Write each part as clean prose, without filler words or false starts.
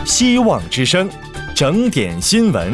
希望之声，整点新闻。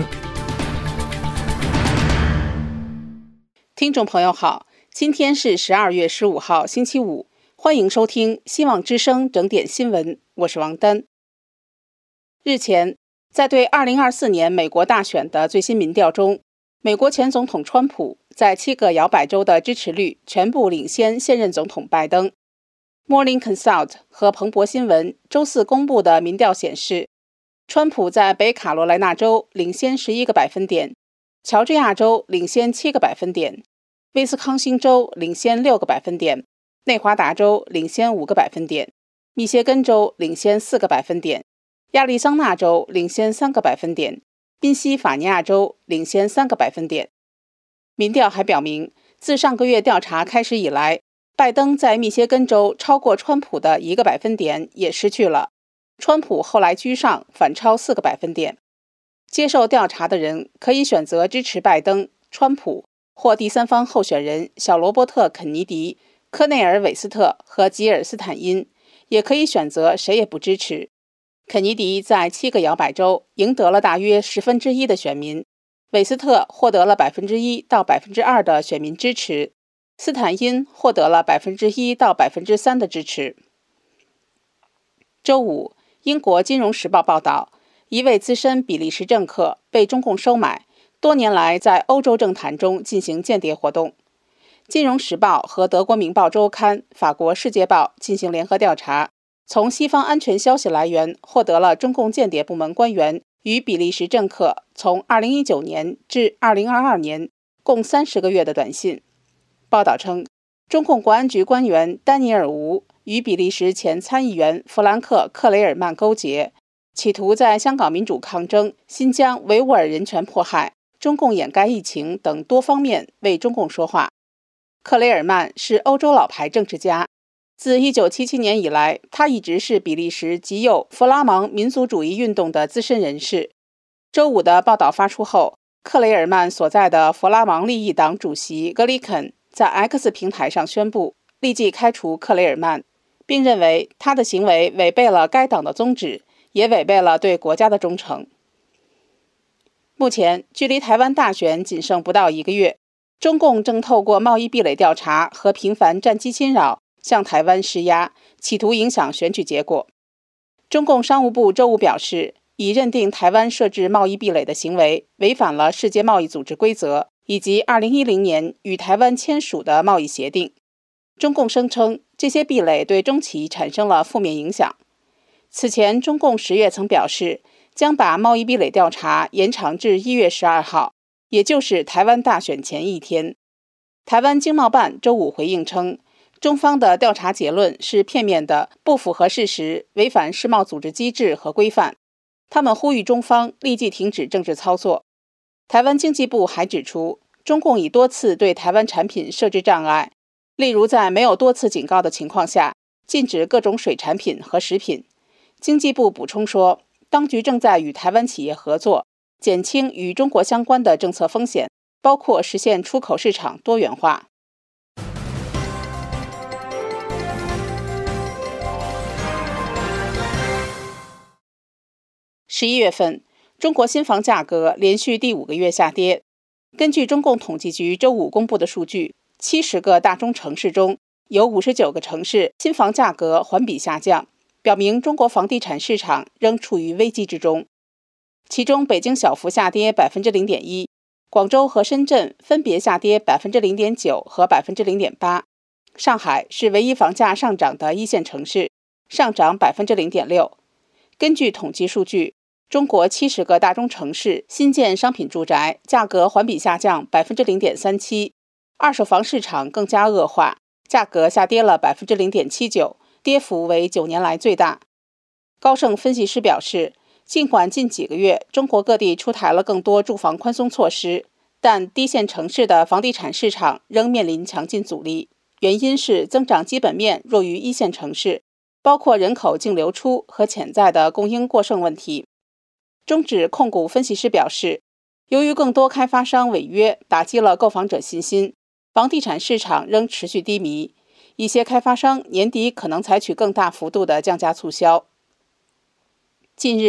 听众朋友好，今天是12月15号星期五，欢迎收听希望之声整点新闻，我是王丹。日前，在对2024年美国大选的最新民调中，美国前总统川普在7个摇摆州的支持率全部领先现任总统拜登。Morning Consult 和彭博新闻周四公布的民调显示，川普在北卡罗来纳州领先11个百分点，乔治亚州领先7个百分点，威斯康星州领先6个百分点，内华达州领先5个百分点，密歇根州领先4个百分点，亚利桑那州领先3个百分点，宾夕法尼亚州领先3个百分点。民调还表明，自上个月调查开始以来，拜登在密歇根州超过川普的1个百分点也失去了，川普后来居上，反超4个百分点。接受调查的人可以选择支持拜登、川普或第三方候选人小罗伯特·肯尼迪、科内尔·韦斯特和吉尔斯坦因，也可以选择谁也不支持。肯尼迪在7个摇摆州赢得了大约1/10的选民，韦斯特获得了1%到2%的选民支持，斯坦因获得了1%到3%的支持。周五，英国《金融时报》报道，一位资深比利时政客被中共收买，多年来在欧洲政坛中进行间谍活动。《金融时报》和德国《明报周刊》、法国《世界报》进行联合调查，从西方安全消息来源获得了中共间谍部门官员与比利时政客从2019年至2022年共30个月的短信。报道称，中共国安局官员丹尼尔·吴与比利时前参议员弗兰克·克雷尔曼勾结，企图在香港民主抗争、新疆维吾尔人权迫害、中共掩盖疫情等多方面为中共说话。克雷尔曼是欧洲老牌政治家，自1977年以来，他一直是比利时极右弗拉芒民族主义运动的资深人士。周五的报道发出后，克雷尔曼所在的弗拉芒利益党主席格里肯在 X 平台上宣布立即开除克雷尔曼，并认为他的行为违背了该党的宗旨，也违背了对国家的忠诚。目前，距离台湾大选仅剩不到1个月，中共正透过贸易壁垒调查和频繁战机侵扰向台湾施压，企图影响选举结果。中共商务部周五表示，已认定台湾设置贸易壁垒的行为违反了世界贸易组织规则以及2010年与台湾签署的贸易协定。中共声称，这些壁垒对中企产生了负面影响。此前，中共10月曾表示，将把贸易壁垒调查延长至1月12号，也就是台湾大选前一天。台湾经贸办周五回应称，中方的调查结论是片面的，不符合事实，违反世贸组织机制和规范。他们呼吁中方立即停止政治操作。台湾经济部还指出，中共已多次对台湾产品设置障碍，例如在没有多次警告的情况下，禁止各种水产品和食品。经济部补充说，当局正在与台湾企业合作，减轻与中国相关的政策风险，包括实现出口市场多元化。11月份，中国新房价格连续第5个月下跌。根据中共统计局周五公布的数据，70个大中城市中有59个城市新房价格环比下降，表明中国房地产市场仍处于危机之中。其中，北京小幅下跌 0.1%， 广州和深圳分别下跌 0.9% 和 0.8%。上海是唯一房价上涨的一线城市，上涨 0.6%。根据统计数据，中国70个大中城市新建商品住宅价格环比下降 0.37%， 二手房市场更加恶化，价格下跌了 0.79%， 跌幅为9年来最大。高盛分析师表示，尽管近几个月中国各地出台了更多住房宽松措施，但低线城市的房地产市场仍面临强劲阻力，原因是增长基本面弱于一线城市，包括人口净流出和潜在的供应过剩问题。中指控股分析师表示，由于更多开发商违约打击了购房者信心，房地产市场仍持续低迷，一些开发商年底可能采取更大幅度的降价促销。近日，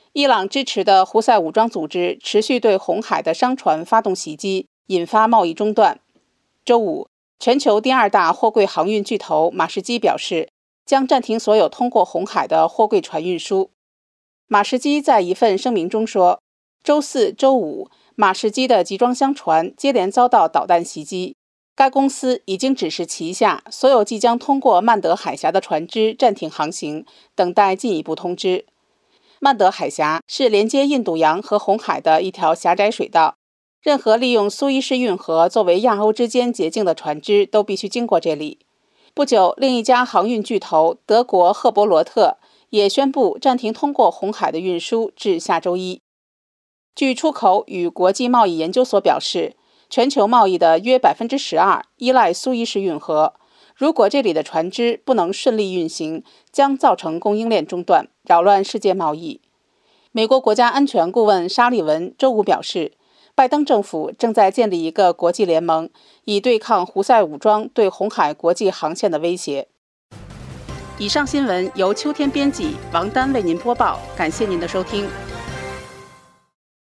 伊朗支持的胡塞武装组织持续对红海的商船发动袭击，引发贸易中断。周五，全球第2大货柜航运巨头马士基表示，将暂停所有通过红海的货柜船运输。马士基在一份声明中说，周四、周五，马士基的集装箱船接连遭到导弹袭击。该公司已经指示旗下所有即将通过曼德海峡的船只暂停航行，等待进一步通知。曼德海峡是连接印度洋和红海的一条狭窄水道，任何利用苏伊士运河作为亚欧之间捷径的船只都必须经过这里。不久，另一家航运巨头德国赫伯罗特也宣布暂停通过红海的运输至下周一。据出口与国际贸易研究所表示，全球贸易的约 12% 依赖苏伊士运河，如果这里的船只不能顺利运行，将造成供应链中断，扰乱世界贸易。美国国家安全顾问沙利文周五表示，拜登政府正在建立一个国际联盟，以对抗胡塞武装对红海国际航线的威胁。以上新闻由秋天编辑，王丹为您播报，感谢您的收听。